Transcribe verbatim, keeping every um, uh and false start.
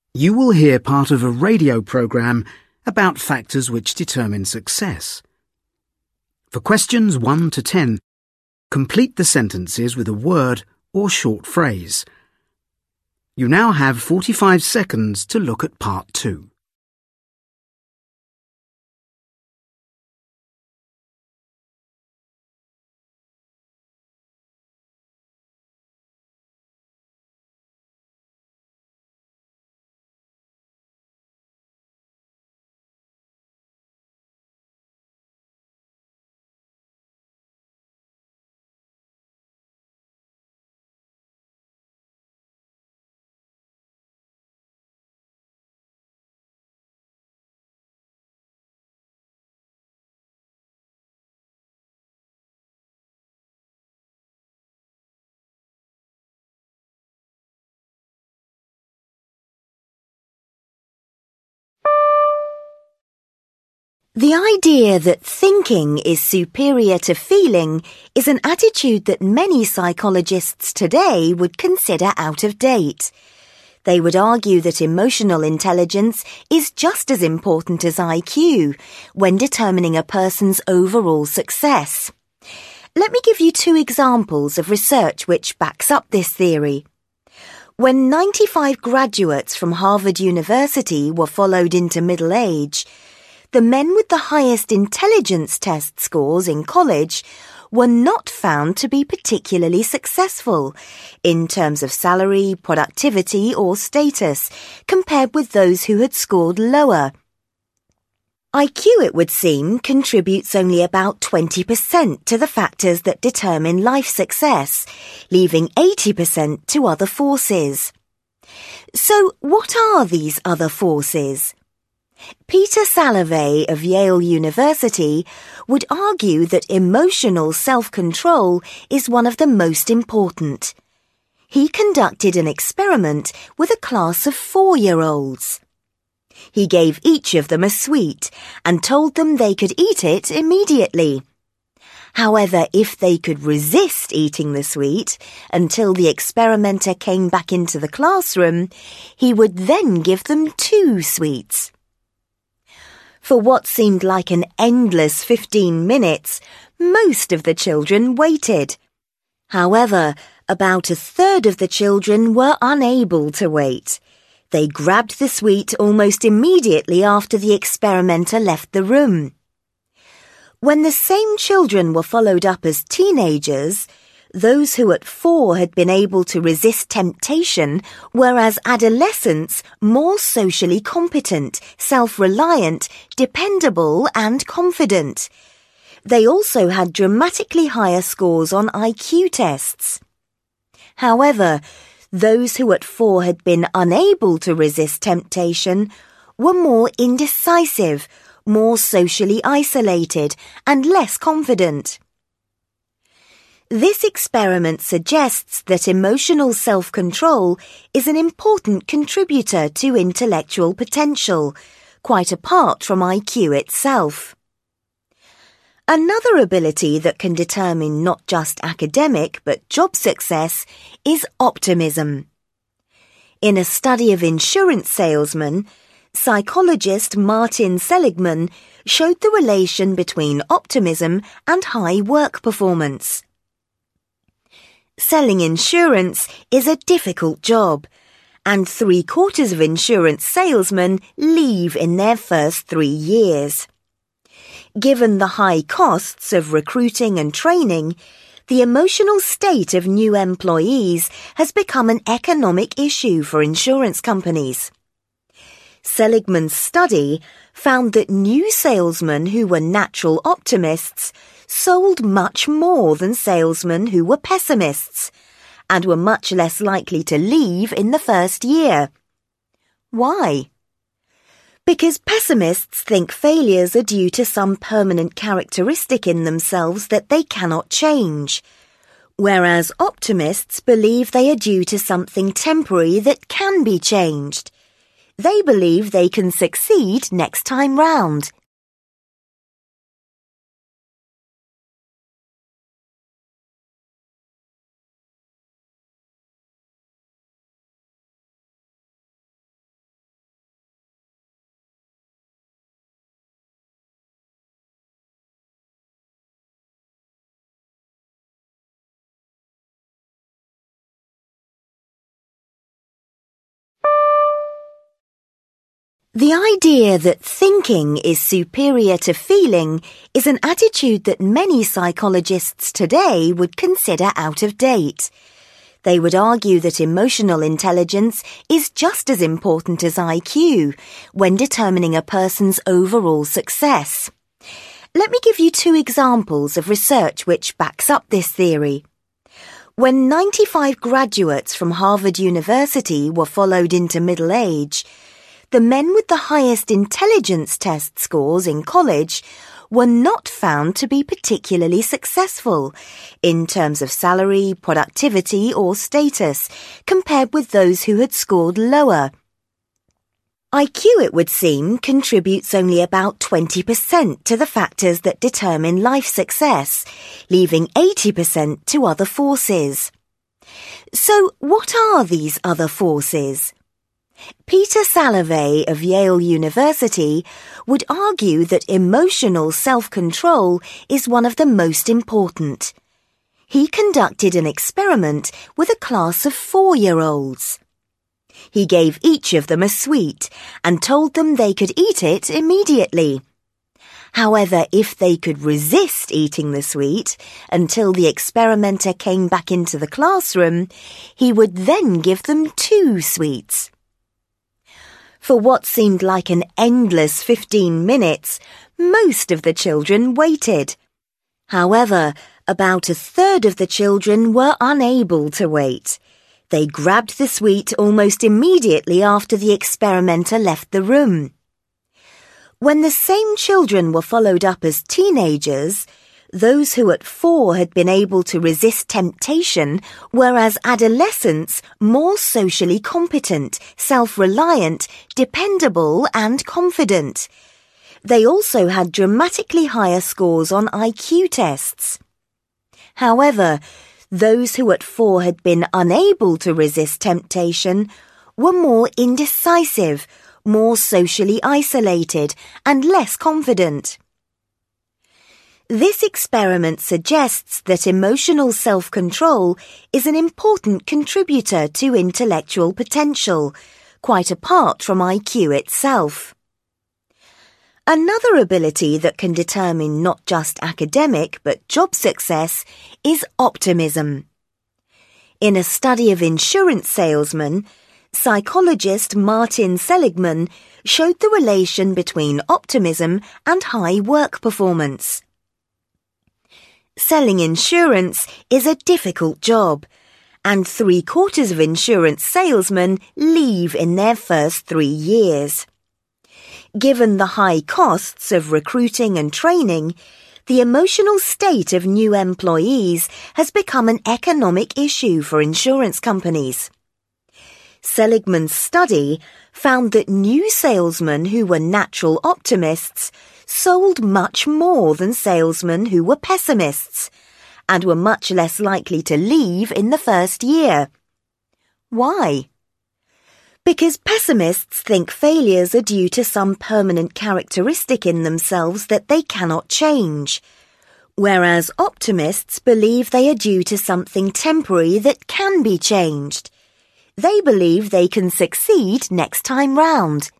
You will hear part of a radio program about factors which determine success. For questions one to ten, complete the sentences with a word or short phrase. You now have forty-five seconds to look at part two. The idea that thinking is superior to feeling is an attitude that many psychologists today would consider out of date. They would argue that emotional intelligence is just as important as I Q when determining a person's overall success. Let me give you two examples of research which backs up this theory. When ninety-five graduates from Harvard University were followed into middle age, the men with the highest intelligence test scores in college were not found to be particularly successful in terms of salary, productivity or status compared with those who had scored lower. I Q, it would seem, contributes only about twenty percent to the factors that determine life success, leaving eighty percent to other forces. So what are these other forces? Peter Salovey of Yale University would argue that emotional self-control is one of the most important. He conducted an experiment with a class of four-year-olds. He gave each of them a sweet and told them they could eat it immediately. However, if they could resist eating the sweet until the experimenter came back into the classroom, he would then give them two sweets. For what seemed like an endless fifteen minutes, most of the children waited. However, about a third of the children were unable to wait. They grabbed the sweet almost immediately after the experimenter left the room. When the same children were followed up as teenagers, those who at four had been able to resist temptation were as adolescents more socially competent, self-reliant, dependable and confident. They also had dramatically higher scores on I Q tests. However, those who at four had been unable to resist temptation were more indecisive, more socially isolated and less confident. This experiment suggests that emotional self-control is an important contributor to intellectual potential, quite apart from I Q itself. Another ability that can determine not just academic but job success is optimism. In a study of insurance salesmen, psychologist Martin Seligman showed the relation between optimism and high work performance. Selling insurance is a difficult job, and three-quarters of insurance salesmen leave in their first three years. Given the high costs of recruiting and training, the emotional state of new employees has become an economic issue for insurance companies. Seligman's study found that new salesmen who were natural optimists sold much more than salesmen who were pessimists and were much less likely to leave in the first year. Why? Because pessimists think failures are due to some permanent characteristic in themselves that they cannot change, whereas optimists believe they are due to something temporary that can be changed. They believe they can succeed next time round. The idea that thinking is superior to feeling is an attitude that many psychologists today would consider out of date. They would argue that emotional intelligence is just as important as I Q when determining a person's overall success. Let me give you two examples of research which backs up this theory. When ninety-five graduates from Harvard University were followed into middle age, the men with the highest intelligence test scores in college were not found to be particularly successful in terms of salary, productivity, or status compared with those who had scored lower. I Q, it would seem, contributes only about twenty percent to the factors that determine life success, leaving eighty percent to other forces. So, what are these other forces? Peter Salovey of Yale University would argue that emotional self-control is one of the most important. He conducted an experiment with a class of four-year-olds. He gave each of them a sweet and told them they could eat it immediately. However, if they could resist eating the sweet until the experimenter came back into the classroom, he would then give them two sweets. For what seemed like an endless fifteen minutes, most of the children waited. However, about a third of the children were unable to wait. They grabbed the sweet almost immediately after the experimenter left the room. When the same children were followed up as teenagers, those who at four had been able to resist temptation were as adolescents more socially competent, self-reliant, dependable and confident. They also had dramatically higher scores on I Q tests. However, those who at four had been unable to resist temptation were more indecisive, more socially isolated and less confident. This experiment suggests that emotional self-control is an important contributor to intellectual potential, quite apart from I Q itself. Another ability that can determine not just academic but job success is optimism. In a study of insurance salesmen, psychologist Martin Seligman showed the relation between optimism and high work performance. Selling insurance is a difficult job, and three-quarters of insurance salesmen leave in their first three years. Given the high costs of recruiting and training, the emotional state of new employees has become an economic issue for insurance companies. Seligman's study found that new salesmen who were natural optimists sold much more than salesmen who were pessimists, and were much less likely to leave in the first year. Why? Because pessimists think failures are due to some permanent characteristic in themselves that they cannot change, whereas optimists believe they are due to something temporary that can be changed. They believe they can succeed next time round.